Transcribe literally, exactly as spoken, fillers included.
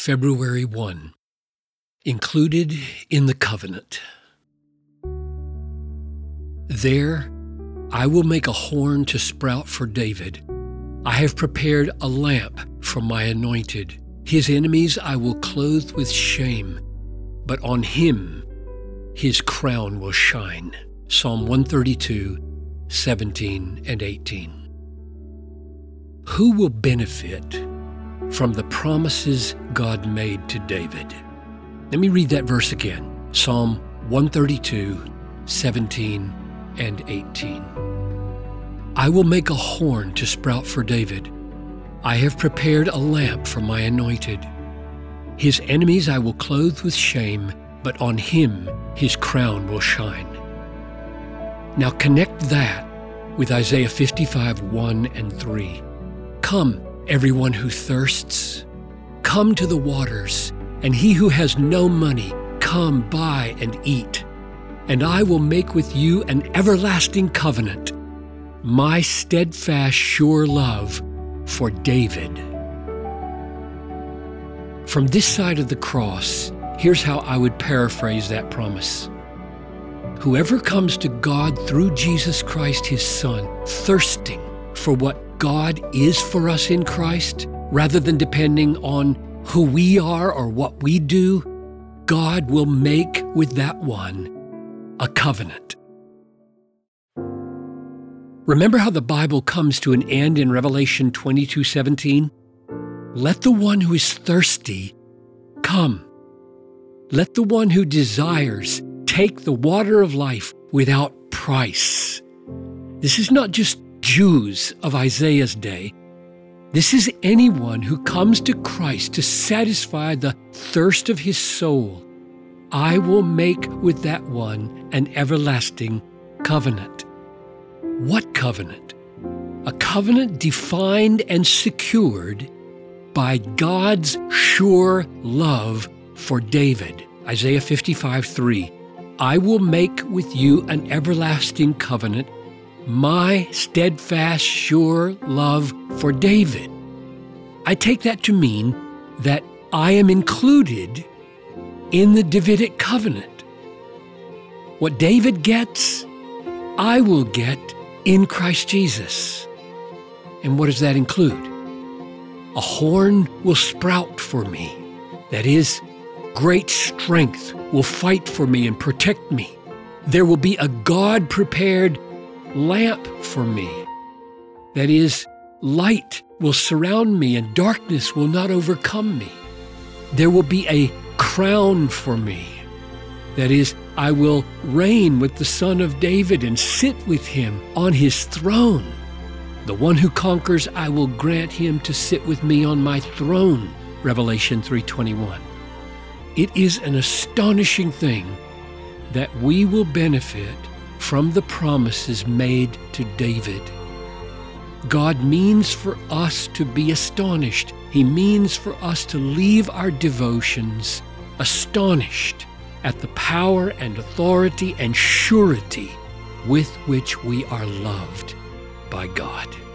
February first. Included in the covenant. There I will make a horn to sprout for David. I have prepared a lamp for my anointed. His enemies I will clothe with shame, but on him his crown will shine. Psalm one thirty-two, seventeen and eighteen. Who will benefit from the promises God made to David? Let me read that verse again. Psalm one thirty-two, seventeen and eighteen. I will make a horn to sprout for David. I have prepared a lamp for my anointed. His enemies I will clothe with shame, but on him his crown will shine. Now connect that with Isaiah fifty-five, one and three. Come, everyone who thirsts, come to the waters, and he who has no money, come buy and eat. And I will make with you an everlasting covenant, my steadfast, sure love for David. From this side of the cross, here's how I would paraphrase that promise. Whoever comes to God through Jesus Christ, his Son, thirsting for what God is for us in Christ, rather than depending on who we are or what we do, God will make with that one a covenant. Remember how the Bible comes to an end in Revelation twenty-two seventeen? Let the one who is thirsty come. Let the one who desires take the water of life without price. This is not just Jews of Isaiah's day. This is anyone who comes to Christ to satisfy the thirst of his soul. I will make with that one an everlasting covenant. What covenant? A covenant defined and secured by God's sure love for David. Isaiah fifty-five, three. I will make with you an everlasting covenant, my steadfast, sure love for David. I take that to mean that I am included in the Davidic covenant. What David gets, I will get in Christ Jesus. And what does that include? A horn will sprout for me. That is, great strength will fight for me and protect me. There will be a God-prepared lamp for me. That is, light will surround me and darkness will not overcome me. There will be a crown for me. That is, I will reign with the Son of David and sit with him on his throne. The one who conquers, I will grant him to sit with me on my throne. Revelation three twenty-one. It is an astonishing thing that we will benefit from the promises made to David. God means for us to be astonished. He means for us to leave our devotions astonished at the power and authority and surety with which we are loved by God.